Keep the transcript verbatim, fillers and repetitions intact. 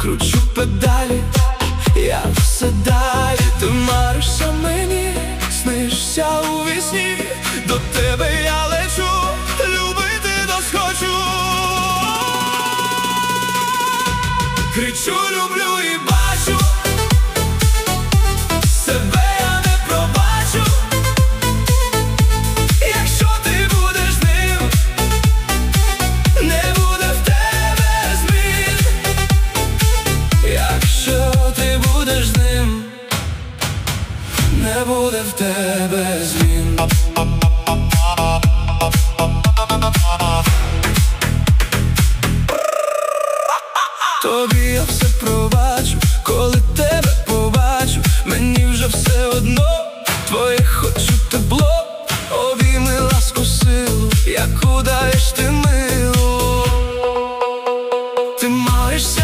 кручу педалі, я все далі. Ти маришся мені, снишся у вісні. До тебе я лечу, любити досхочу. Кричу, люблю і бачу, себе я не пробачу. Якщо ти будеш з ним, не буде в тебе змін. Якщо ти будеш з ним, не буде в тебе змін. Тобі я все про